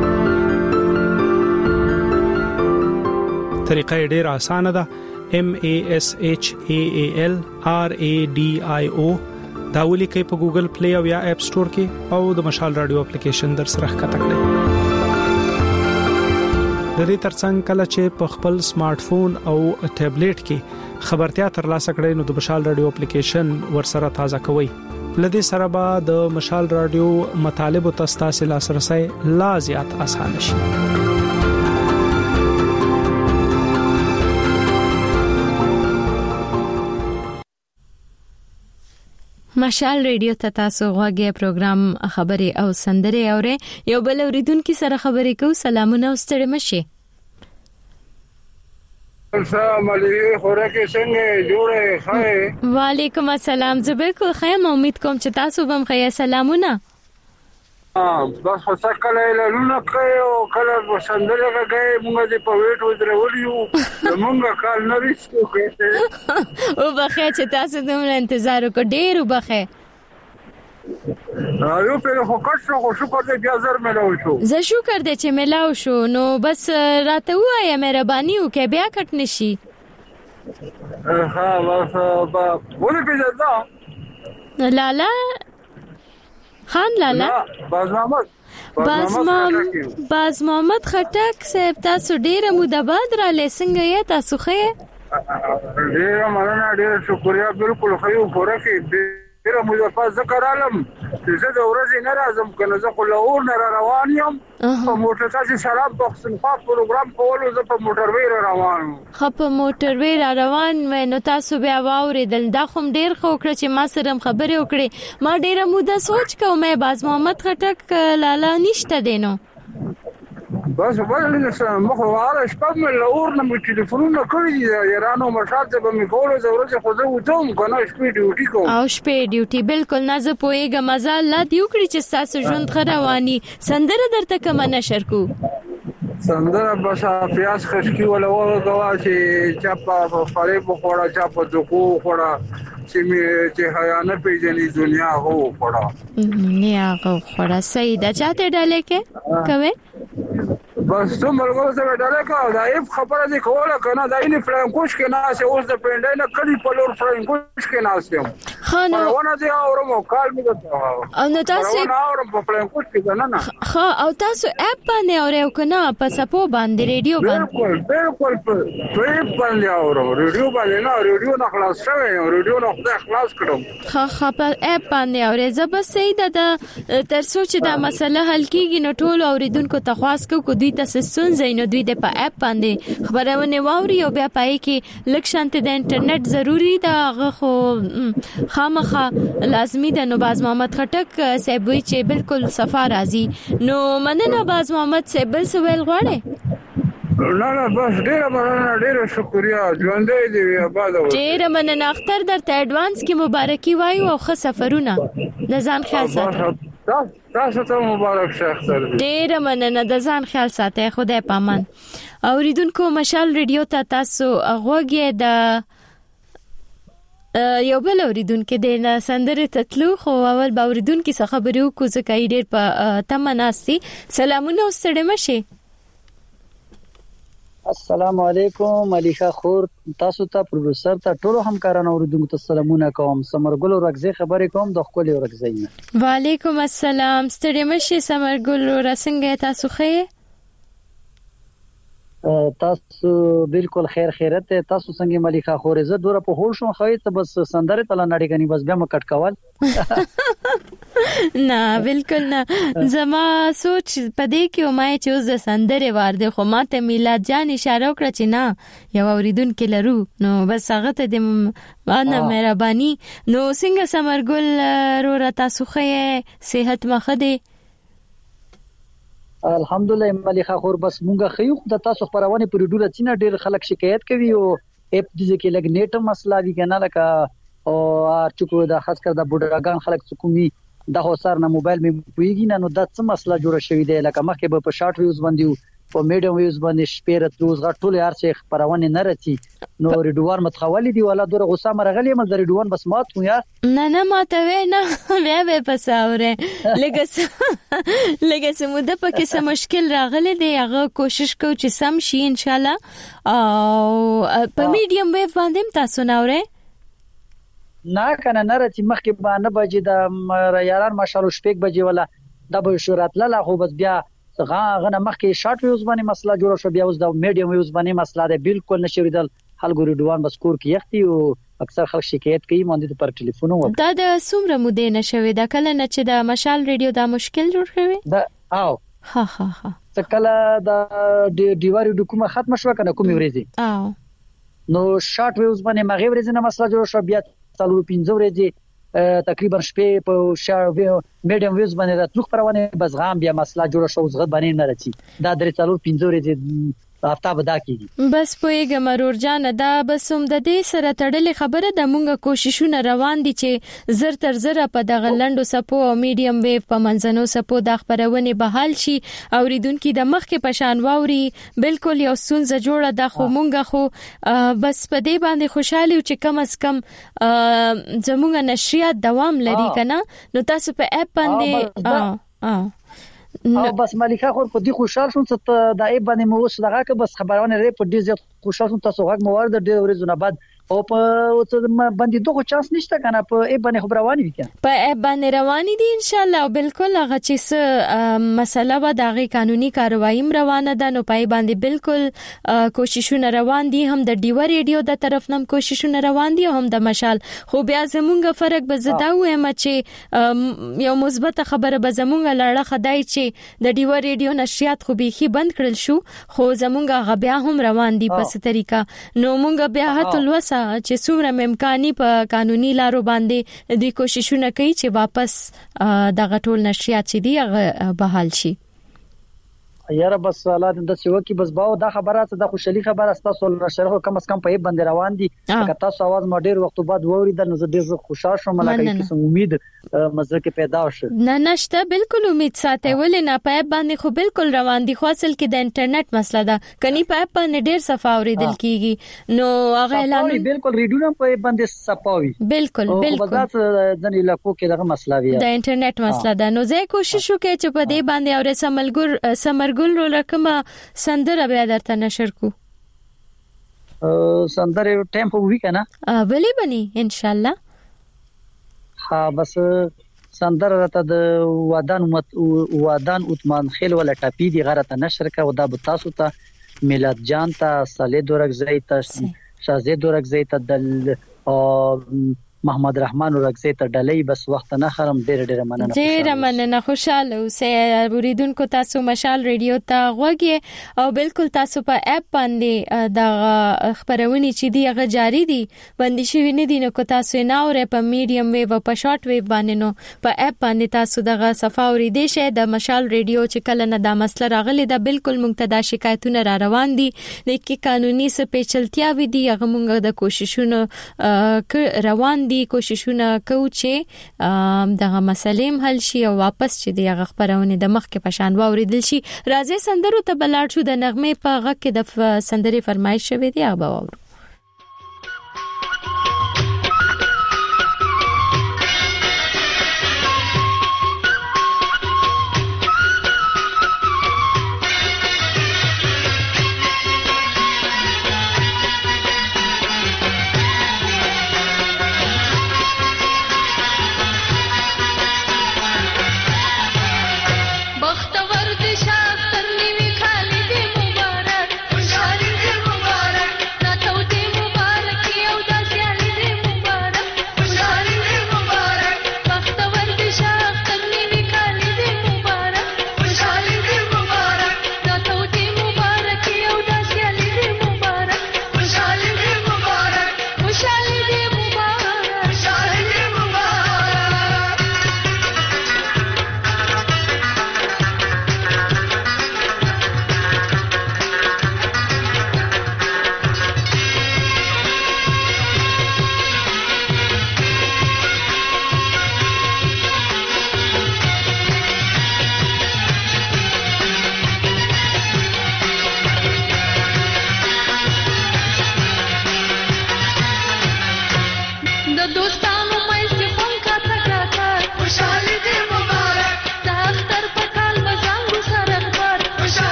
طریقه ډېر اسانه ده M A S H A A L R A D I O دا ولیکئ په ګوګل پلی او یا اپ سٹور کې او د مشال رادیو اپلیکیشن در سره ښکته کړئ. د دې ترڅنګ کله چې په خپل سمارټ فون او ټابلیټ کې خبرتیا ترلاسه کړئ نو د مشال رادیو اپلیکیشن ورسره تازه کوئ. لدې سره به د مشال رادیو مطالب او تاسو لاسرسي لا زیات آسان شي. مشال ریډیو ته تاسو غوږی پروګرام خبري او سندري اوري یو بل اوریدونکو سره خبرې کوو. سلامونه او ستړي مشه. السلام علیکم خورکه څنګه جوړه خای وعلیکم السلام زه بالکل خیم امید کوم چې تاسو هم خیر. سلامونه اه بس وسکله لرونه کوي او کله سندره کوي موږ دې په ویټ ودرولیو موږ کال نه ریسکو کوي او بخیر چې تاسو دومره انتظار وکړ ډیر وبخیر یو په خو کښ خو شکر دې بیا زر ملاو شو زه شکر دې چې ملاو شو نو بس راته وایې مهرباني وکړه بیا کټ نشي. ها بس با ولې پیژنده لالا خان لالا باز محمد باز محمد باز محمد خټک صاحب تاسو ډیره موده بعد را لسنګ یې تاسو خې ډیره مننه ډیره شکریا بالکل خو یو فورکه ډیره مو په ذکر علم زه د ورځې نه راځم کنه زه خو لاور نه روان یم په موټر تاسو شراب پښتونخوا پروګرام کولو زه په موټر وی روان یم خو په موټر وی روان مې نو تاسو بیا واوریدل دا خو ډیر خو کړ چې ما سره خبرې وکړې ما ډیره موده سوچ کوم مې باز محمد خټک لالا نشته دینو بس ولې مخه واره شپه مې لاور نه مې ټلیفونونه کړی یارانو مشال ته به مې کولو ضرورت خو زه وځم کنه شپې ډیوټي کوم او شپې ډیوټي بالکل نه زه پوهیږم مزه الله دی وکړي چې تاسو ژوند خروانی سندره درته کوم نشر کو سندره بس پیاس خشکی ولا وغوا چې چاپا فریب خوړه چاپا دکو خوړه چې می چې حیا نه پیژني دنیا هو خوړه نه هغه خوړه سیدا چاته ډالې کې کوي بس ته مرګو سره ډالې کا دا یې خبره دي کوله کنه دا یې فلم کوش کې نه سه اوس د پندای نه کلی په لور فلم کوش کې نه سم خانو ونه دي اورم کال می ده او نو تاسو نه اورم په فلم کوش کې نه نه خا او تاسو اپ باندې اورئ کنه په سپو باندې ریډیو باندې بالکل بالکل په اپ باندې اورم ریډیو باندې نه ریډیو نه خلاص شوی ریډیو نه خدای خلاص کړم خا خا په اپ باندې اورئ زب سیدا د تر سوچ دا مسله حل کیږي نو ټول اوریدونکو تخواس کو کو دوی تاسو سنځي نو دوی د په اپ باندې خبرونه واوري او بیا پای کې لک شانت د انټرنیټ ضروری ده هغه خو خامخه لازمی ده نو باز محمد خټک صاحب وی چې بالکل صفه راځي نو مننه باز محمد صاحب سوال غواړي نه نه بس ډیره مننه ډیره شکریا ژوندې دی آباد اوسه ډیره مننه اختر درته اډوانس کې مبارکي وایو او ښه سفرونه د ځان خیال ساتئ تاسو ته مبارک شه اختر ډیره مننه د ځان خیال ساتئ خدای پامان اوریدونکو مشال ریډیو ته تاسو غوږی د یو بل اوریدونکو د سندره تتلو خو اول با اوریدونکو څخه خبرو کو ځکه ډیر په تمناسي سلامونه ستړي مشه السلام علیکم علیشا خور تاسو ته پروډوسر ته ټولو همکارانو اوریدونکو ته سلامونه کوم سمرګل ورغزي خبرې کوم د خپل ورغزي نه وعلیکم السلام ستړي مشه سمرګل ورسنګ تاسو خې تاسو بالکل خیر خیرت تاسو څنګه مليکا خورې زه دوره په هوښ شم خو ته بس سندره تل نړۍ غني بس بیا مکټ کول نه بالکل نه زما سوچ پدې کې ومای چې اوس د سندره ورده خو ماته میلاد جان اشاره وکړه چې نه یو اوریدونکو لرو نو بس هغه ته د انا مهرباني نو څنګه سمرګل رو را تاسو خې صحت مخه دي الحمدلله مليخه خور بس مونږه خيو د تاسو خبرونه پرې ډوله چینه ډېر خلک شکایت کوي او اپ دې کې لګ نیټ مسله وی کنه لکه او چکو د خاص کر د بوډاګان خلک څومي د هوسار نه موبایل می پويږي نه نو د څه مسله جوړه شوې ده لکه مخکې به په شارټ ویوز باندې په میډیم ویوز باندې شپېره تروز غټول هر څه خبرونه نه راتي نو ریډوار متخولي دی ولا دغه غوسه مرغلی مز ریډوان بس مات خو یا نه نه ماته نه بیا به پساوره لګس لګس موده پکې سم مشکل راغلی دی هغه کوشش کو چې سم شي ان شاء الله او په میډیم ویو باندې تاسو ناوره نه کنه نه راتي مخکې باندې بجې د یاران ماشالله شپږ بجې ولا د به شورات لاله خو بس بیا غا غنه مخکې شارټ ویوز باندې مسله جوړه شو بیا اوس د میډیم ویوز باندې مسله ده بالکل نشوریدل حلګوري دوان بس کور کې یختي او اکثر خلک شکایت کوي مونږ پر ټلیفون وو دا د سومره مودې نشوي دا کله نه چې د مشال ریډیو دا مشکل جوړ شوی دا او ها ها ها څکله د دیواري ډکومه ختم شو کنه کومي ورېږي او نو شارټ ویوز باندې مغه ورېږي نه مسله جوړه شو بیا څلور پنځه ورېږي تقریبا شپې په شار میډیم ویوز باندې راتلو خبرونه بس غام بیا مسله جوړه شو زغ باندې نه رچی دا درې څلور پنځه ورځې هفته به دا کیږي بس پوهیږم مرور جان دا بس هم د دې سره تړلې خبره د مونږه کوششونه روان دي چې زر تر زر په دغه لندو سپو او میډیم ویو په منځنو سپو د خبرونه بحال شي اوریدونکو د مخ کې پشان واوري بالکل یو سنځه جوړه د خو مونږه خو بس په دې باندې خوشاله چې کم از کم زمونږه نشریات دوام لري کنه نو تاسو په اپ باندې اه اه او بس مليکه خور په دې خوشاله شوم چې د ای باندې مو وس دغه که بس خبرونه لري په دې زیات خوشاله شوم تاسو غږ موارد ډېر ورځې نه بعد او په باندې دغه چانس نشته کنه په ای باندې خبروانی وي کنه په ای باندې رواني دي ان شاء الله بالکل هغه چې مسله به دغه قانوني کاروایی روانه ده نو پای باندې بالکل کوششونه روان دي هم د ډیو ریډیو د طرف نم کوششونه روان دي هم د مشال خو بیا زمونږ فرق به زده وایم چې یو مثبت خبره به زمونږ لړه خدای چې د ډیو ریډیو نشریات خو به بند کړل شو خو زمونږ غبیا هم روان دي په ست طریقه نو مونږ بیا هته لوسه چې څومره امکاني په قانوني لارو باندې د کوششونه کوي چې واپس د غټول نشریات چې دی هغه بحال شي یاره بس حالات د څه وکی بس باو دا خبره څه د خوشحالي خبره تاسو نشره کم از کم په باندې روان دي که تاسو आवाज ما ډیر وخت بعد ووریدل نو زه ډیر خوشاله شوم لکه چې امید مزه کې پیدا شو نه نشته بالکل امید ساتي ولې نه په باندې خو بالکل روان دي خو اصل کې د انټرنیټ مسله ده کني په باندې ډیر صفه اوریدل کیږي نو هغه اعلان بالکل ریډیو په باندې صفاوي بالکل بالکل دا ځنې علاقو کې دغه مسله وي د انټرنیټ مسله ده نو زه کوشش وکړم چې په دې باندې اورې سملګر سمر ګل رو لکه سندره بیا درته نشر کو سندره ټیمپو وی کنه ولی بني ان شاء الله ها بس سندره راته د ودان مت ودان عثمان خیل ولا ټاپی دی غره نشر کا ودا بتاسو ته میلاد جان ته صالح دورګزی ته شازه دورګزی ته د محمد رحمان ورغزی ته ډلې بس وخت نه خرم ډېر ډېر مننه ډېر مننه خوشاله اوسه اوریدونکو تاسو مشال ریډیو ته غوږی او بالکل تاسو په اپ باندې د خبرونه چې دی هغه جاری دي باندې شوی نه دي نو کو تاسو نه اورې په میډیم ویو او په شارټ ویو باندې نو په اپ باندې تاسو دغه صفه اوریدې شه د مشال ریډیو چې کله نه د مسله راغلي دا بالکل مقتدا شکایتونه را روان دي د کی قانوني سپیشلتیا وی دي هغه مونږ د کوششونو روان دي کوششونه کوو چې دغه مسلې حل شي او واپس چې د خبرونه د مخ کې پشان واوریدل شي راځي سندرو ته بلاړ شو د نغمه په غږ کې د سندري فرمایش شوی دی هغه باور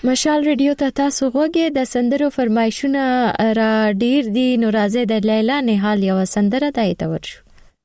مشال ریډیو ته تاسو غوږی د سندرو فرمایشونه را ډیر دي. نو راځي د لیلا نهال یو سندره دایته ورشو.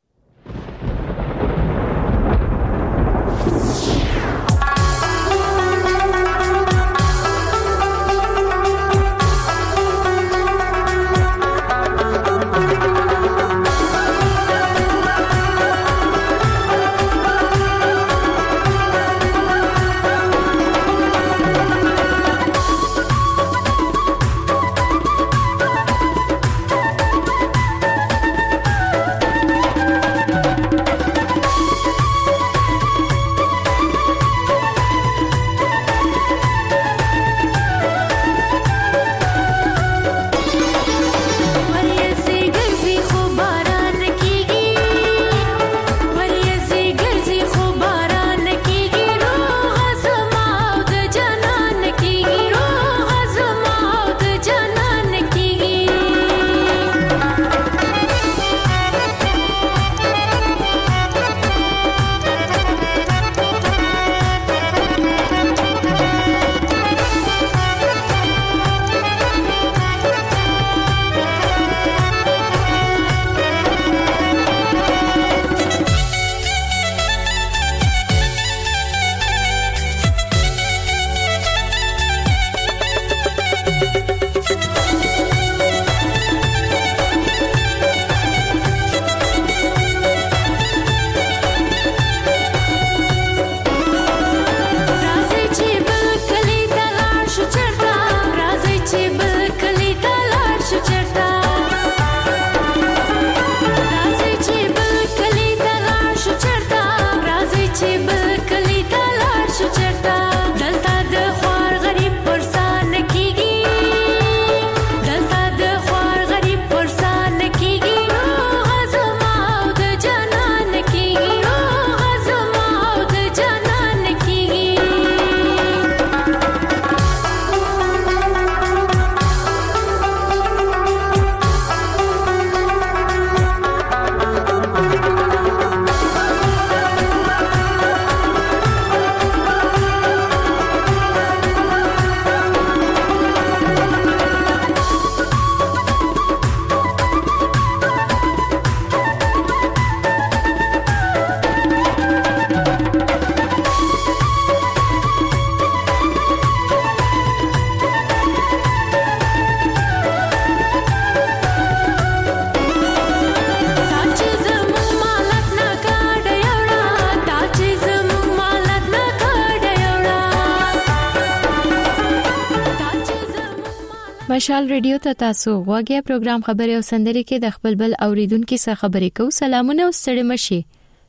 مشال ریډیو ته تاسو غوږی پروګرام خبري او سندري کې د خپل بل اوریدونکو سره خبرې کوو. سلامونه او ستړي مشي.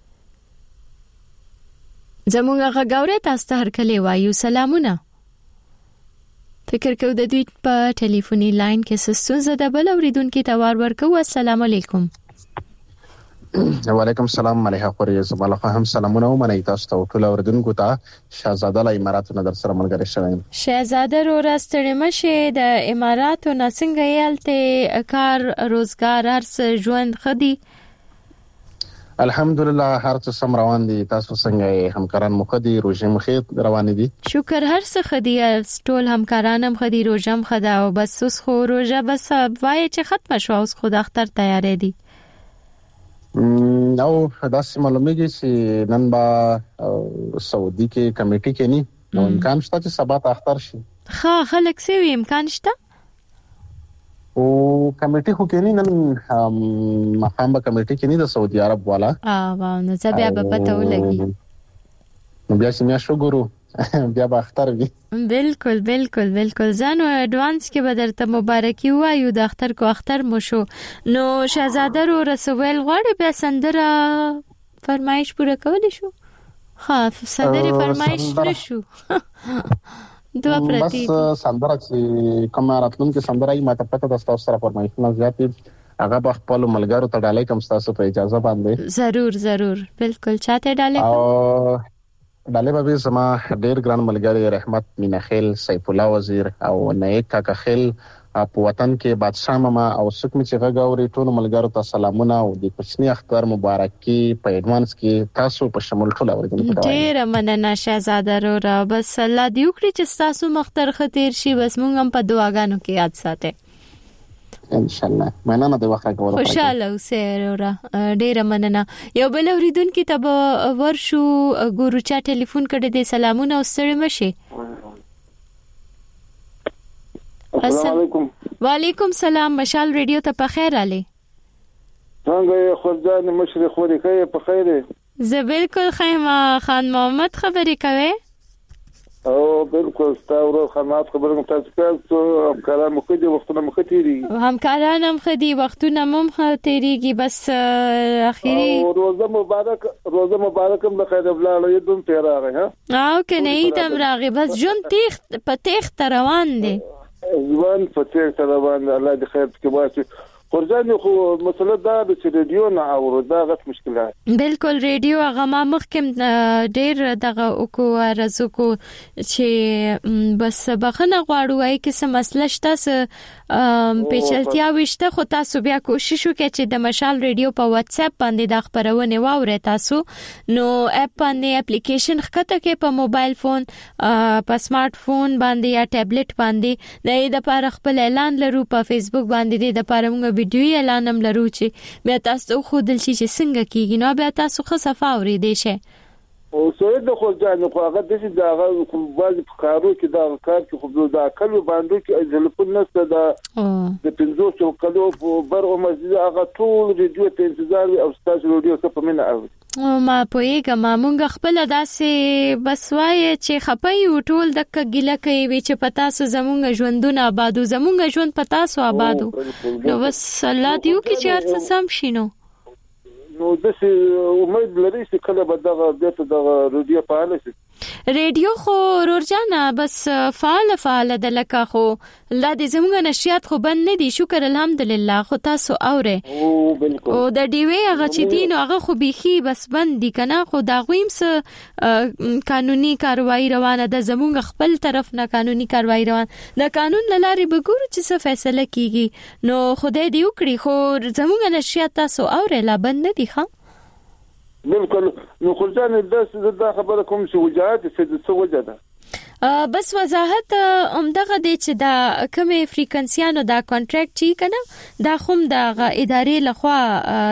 زموږه غاورې تاسو ته هر کله وایو سلامونه. فکر کوم د دوی په ټلیفوني لاین کې ستونزه ده، بل اوریدونکو ته وار ورکو. السلام علیکم. وعلیکم السلام. مليحه خوري زماله هم سلامونه ومنئ تاسو ته ټول اوریدونکو ته. شاهزاده له اماراتو نه در سره ملګری شوم. شاهزاده رو راستړی مشه د اماراتو نه څنګه یالته کار روزګار هر ژوند خدي؟ الحمدلله هر څه سم روان دي. تاسو څنګه همکاران مخدي روزه مخې روان دي؟ شکر هر څه خدي ټول همکارانم خدي روزم خدا او بس اوس خو روزه بس وای چې ختم شو اوس خو د اختر تیارې دي. نو داسې معلومیږي چې نن با سعودي کې کمیټي کې ني نو امکان شته چې سبا ته اختر شي. ها خلک سوي امکان شته او کمیټي خو کې ني نن مخامه کمیټي کې ني د سعودي عرب والا. اه واو نو ځا بیا به پته ولګي. نو بیا چې میا شو ګورو بیا به اختر وي. بالکل بالکل بالکل زانو اډوانس کې به درته مبارکي وایو د اختر کو اختر مو شو. نو شاهزاده رو رسول غواړي بیا سندره فرمایش پوره کولی شو. ها سندره فرمایش نشو دوه پرتی بس سندره چې کوم راتلون کې سندره یې ماته پته د تاسو سره فرمایش نه زیاتې هغه په خپل ملګرو ته ډالۍ کوم تاسو په اجازه باندې. ضرور ضرور بالکل چاته ډالۍ او ډالۍ به زما ډېر ګران ملګری رحمت مینخیل سیف الله وزیر او نیک کاکا خیل په وطن کې بادشاه ماما او څوک چې غږاوري ټول ملګرو ته سلامونه او د کوچنی اختر مبارکي په ایڈوانس کې تاسو په شمول ټول اوریدونکو ته ډیر مننه شهزاده رورا بس الله دې وکړي چې تاسو مختر خطر شي بس مونږ هم په دعاګانو کې یاد ساتئ ان شاء الله مننه د وخت غوړو خوشاله اوسه رورا ډیر مننه یو بل اوریدونکو ته ورشو ګورو چا ټلیفون کړی دی سلامونه او ستړي مشي السلام علیکم وعلیکم سلام مشال ریډیو ته په خیر علي څنګه خدای مشرق ورې کوي په خیر زه بالکل خیمه خان محمد خبرې کوي او بالکل ستاسو خدمات خبرم تاسو کړو همکاران مخ دي وختونه مخ تیری همکاران هم خدي وختونه مم تیریږي بس اخیری روزه مبارک روزه مبارکم د خیر بلاله یدون تیراغه ها او کنه ایدم راغي بس جون تیخ په تیخ روان دي ځوان په تیخ روان الله دې خیر کې واسي خورځان خو مسله دا د ریډیو نه اورو دا غټ مشکلات بالکل ریډیو هغه ما مخکم ډیر دغه وکو ارزو کو چې بس بخنه غواړو اي کې څه مسله شته څه پیچلتیا وشته خو تاسو بیا کوشش وکړئ چې د مشال ریډیو په واتس اپ باندې د خبرونه واورئ تاسو نو اپ باندې اپلیکیشن ښکته کې په موبایل فون په سمارټ فون باندې یا ټابلیټ باندې د دې لپاره خپل اعلان لرو په فیسبوک باندې د لپاره موږ ویډیو اعلان هم لرو چې بیا تاسو خو دل شي چې څنګه کیږي نو بیا تاسو خو صفه اوري دي شي او سوی د خو ځان خو هغه د دې دا هغه بعض کارو کې دا کار کې خو دا کلو باندې کې ځلپن نسته دا د پنځوس کلو بر او مسجد هغه ټول ریډیو ته انتظار او تاسو ریډیو څخه په مننه اوري ما پوهیږم مونږ خپل داسې بسوای چې خپای وټول د کګیله کوي چې پتا سو زمونږ ژوندونه آبادو زمونږ ژوند پتا سو آبادو نو بس الله دیو کې چې هر څه سم شینو نو د څه امید لري چې کله به دغه دته دغه ریډیو فعال شي ریډیو خو ورجانا بس فعال فعال د لکه خو لا دې زموږ نشریات خو بند نه دي شکر الحمدلله خو تاسو اوره او بالکل او د ډیوی هغه چې دین هغه خو بيخي بس بند دي کنه خو دا غویم س قانوني کاروایی روانه د زموږ خپل طرف نه قانوني کاروایی روان د قانون لاري بګور چې څه فیصله کیږي نو خدای دې وکړي خو زموږ نشریات تاسو اوره لا بند نه دي ښا بالکل نو خلجان د دا خبره کوم چې وجاهت څه وجه ده بس وضاحت عمدغه دي چې دا کومه فریکونسیانو دا کانټریکټ چی کنه دا خوم د ادارې لخوا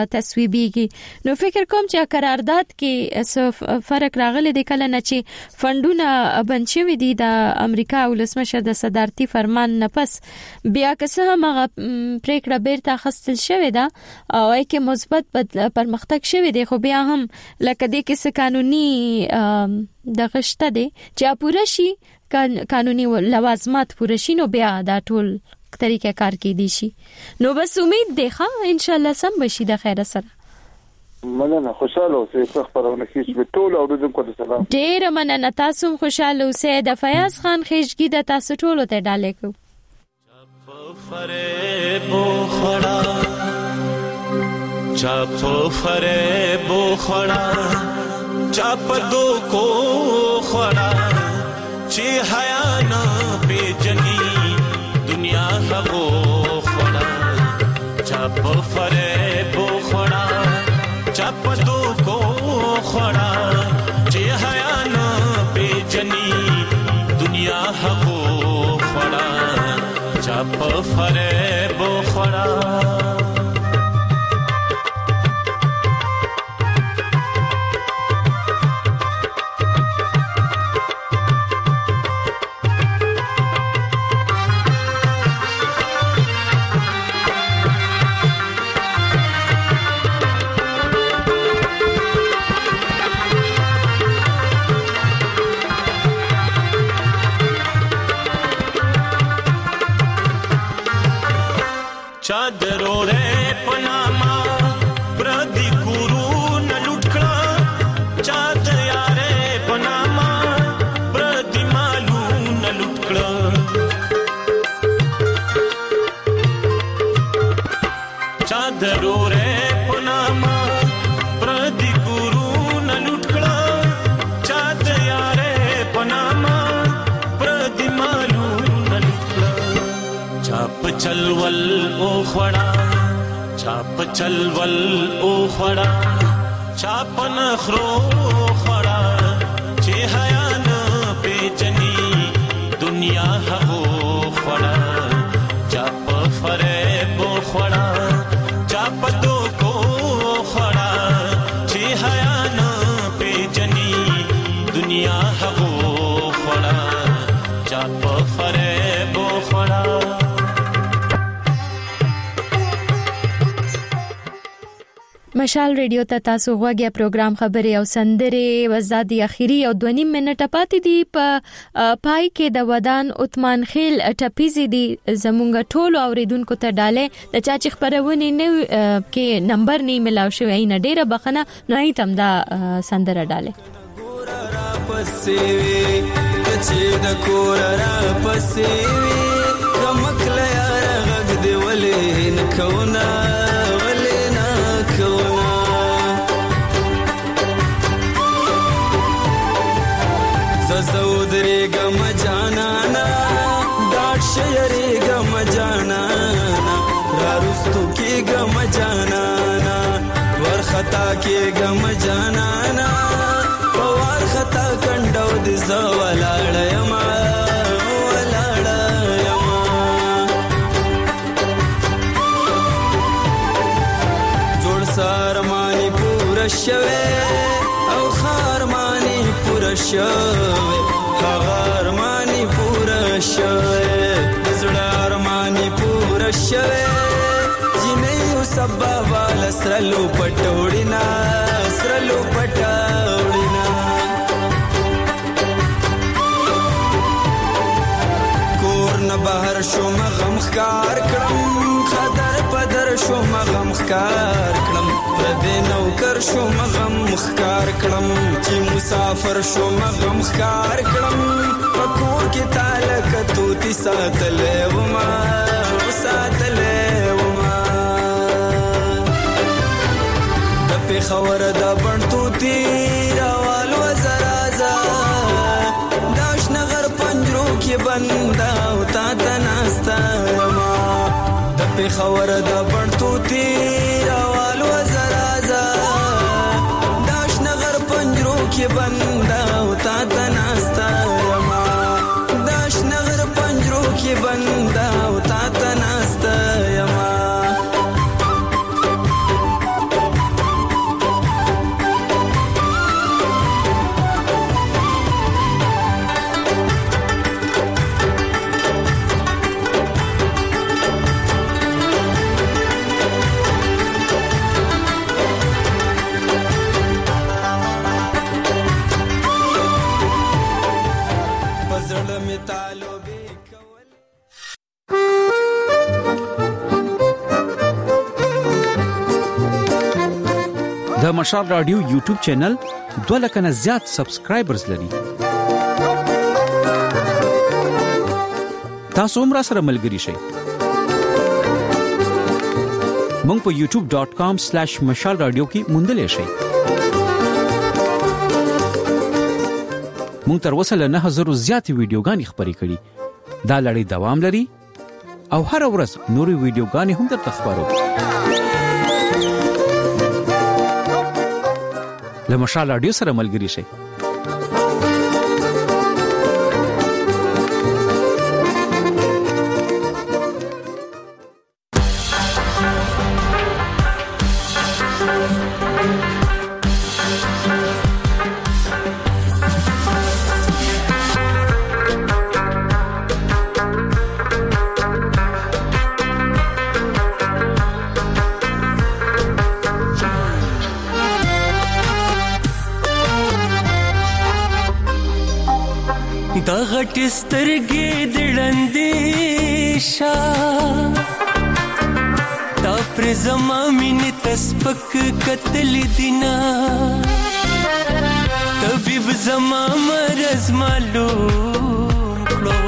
تصویبيږي نو فکر کوم چې قرارداد کې فرق راغلی دی کله نه چې فندونه بنچوي دي د امریکا ولسمشر د صدارتي فرمان نه پس بیا که څه هم پریکړه بیرته خستل شوې ده او کې مثبت پرمختګ شوی دی خو بیا هم لکه د کیسه قانوني د غشته دي چې پوره شي قانوني لوازمات پوره شي نو بیا دا ټول طریقې کار کې دي شي نو بس امید دی ښه ان شاء الله سم بشي د خیر سره مننه خوشاله اوسئ خبرونه کیږي ټول اوریدونکو ته سلام ډیر مننه تاسو خوشاله اوسئ د فیاض خان خېشګي د تاسو ټول ته ډالې کو فریب خړا چاپ فریب خړا چاپ دو کو خړا چې حیا نه پیجنی دنیا هغو خړا چاپ فریب خړا چاپ دو کو خړا چې حیا نه پیجنی دنیا هغو خړا چاپ فریب خړا چلول او خړا چاپ چلول او خړا چاپ نخرو خړا چې حیا نه پیچني دنیا هغو خړا چاپ فریب خړا چاپ تو کو خړا چې حیا نه پیچني دنیا هغو خړا چاپ فریب خړا. مشال ریډیو ته تاسو غوږی پروګرام خبري او سندري وزادي اخیری او دوه نیم منټه پاتې دي په پای کې د ودان عثمان خیل ټپيزي دي زمونږ ټولو اوریدونکو ته ډاله د چا چې خبرونه نه کې نمبر نه ملاو شوی نه ډیره بخنه نه تم دا سندره ډاله پسې چې د کور را پسې کمکل یار غږ دی ولې نکونا ولې نکونا زودري غم جانانا ډاټ شيري غم جانانا راستو کې غم جانانا ورختا کې غم جانانا پوار خطا کنډو د زولاړ یما ولاړ یما جوړ سارمانی پور شوه او خارمانی پور شوه خارمانی پور شوه زړارمانی پور شوه جنې سبب لسرلو پټوړینا سرلو پټوړینا بهر شو مغم خکار کړم خدر پدر شو مغم خکار کړم پردې نوکر شو مغم خکار کړم چې مسافر شو مغم خکار کړم پکور کې تعلق توتی ساتلې وما ساتلې وما د پیښور د بڼ توتی راوال وزرازا داش نغر پنجرو کې بندا او تا تناستا ما د پیښور د بڼ توتی راوال وزرازا داش نغر پنجرو کې بندا او تا تناستا ما داش نغر پنجرو کې بندا او تا تناستا ما د مشال رادیو یوټیوب چینل دوه لک نه زیات سبسکرایبرز لري. تاسو هم را سره ملګري شئ. مونږ په یوټیوب ډاٹ کام سلیش مشال رادیو کې موندلې شئ. مونږ تر اوسه له نه هزار زیات ویډیوګانې خبرې کړې. دا لړۍ دوام لري او هر ورځ نورې ویډیوګانې هم درته خبرو. له مشال رادیو سره ملګري شئ. دا غټ سترګې دړندې شا دا پر زما مینې تسپک قتل دینا طبيب زما مرز معلوم کړو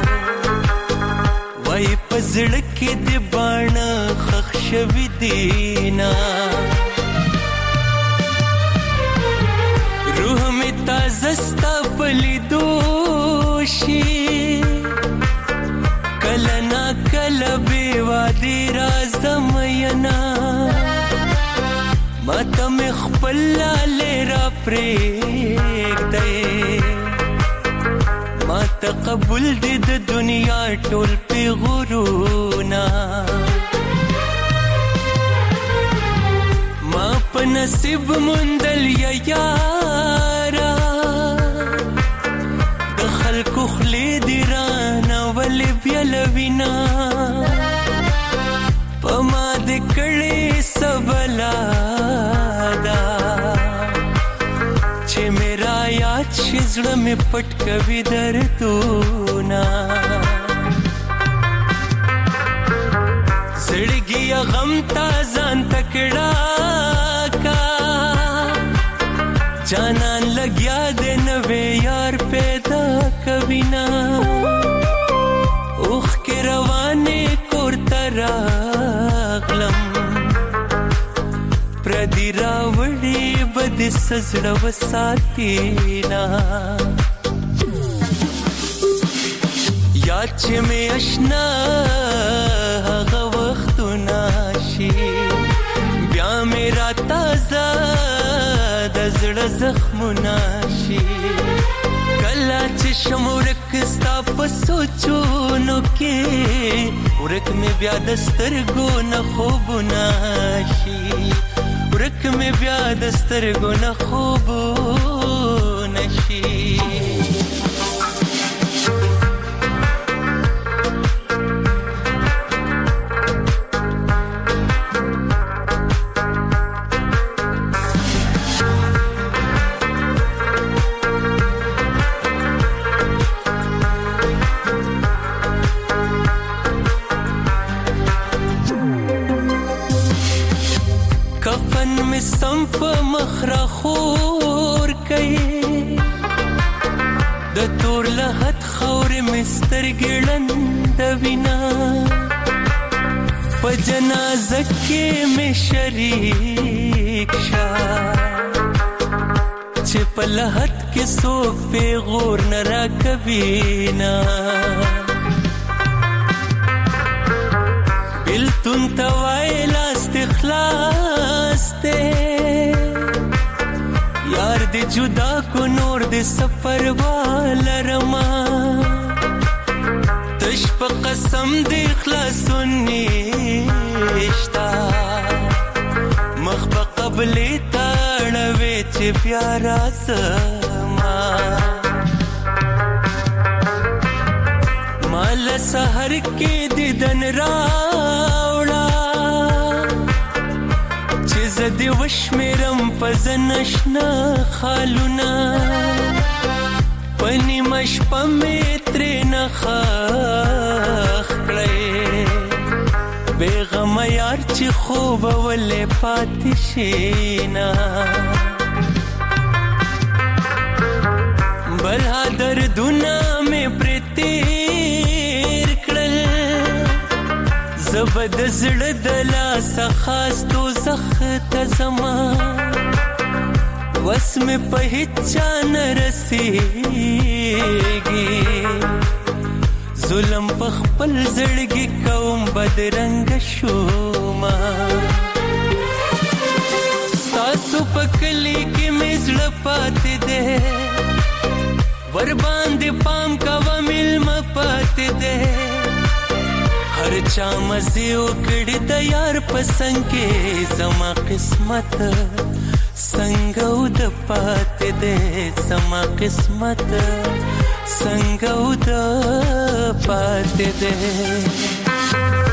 وای پزړ کې د باڼه خخ شوي دینا روح می تازه ستا پلی دوشی کله نا کله خپل لرا پرېږ دی ما ته قبول دي د دنیا ټول پیغورونه ما په نصیب مندل یا یارا د خلکو خلی دی رانه ولې بیلوینا په ما د کړې سبلا دا چې میرا یاد شي زړه مې پټ کوي دردونه زړګي غم تا ځان تکړه کا جانان لګیا دې نوې یار پیدا کوي نا اوخ کې روانې کور تراغلم پردی راوړي بد سزړه وساتینا یاد چې مې آشنا هغه وختونه شي بیا مې را تازه د زړه زخمونه شي کله چې شم ورک ستا په سوچونو کې ورک مې بیا د سترګو نه خوبونه شي ورک مې بیا د سترګو نه خوبونه شي سم په مخرا خور کئ د تور لحد خور مستر ګړن د وینا په جنازه کې مې شریک شا چې په لحد کې څوک پیغور نه راکوینا بلتون توای لاست اخلاص ته یار دې جدا کو نور دې سفر والا رما تش په قسم دې اخلاص نشتا مخ په قبل تاړوي چې پیارا سما مال سحر کې دې دن راوړا چې زدي وشمرم پزنشنا خالونا پنی مش پمتر نه خخ کړې بیغم یار چې خوب ولې پاتې شینا بل هدر دنا مې پرتیر کړل زبد زړه د لاس خاستو زخت زما وس مې په هیڅ نه رسیږي ظلم په خپل زړګي کوم بدرنګ شوما تاسو په کلی کې مې زړه پاتې ده ور باندې پام کوا ملم پاتې ده هر چا مزه وکړي د یار پسند کې زما قسمت څنګه ود پاتې ده زما قسمت څنګه ود پاتې ده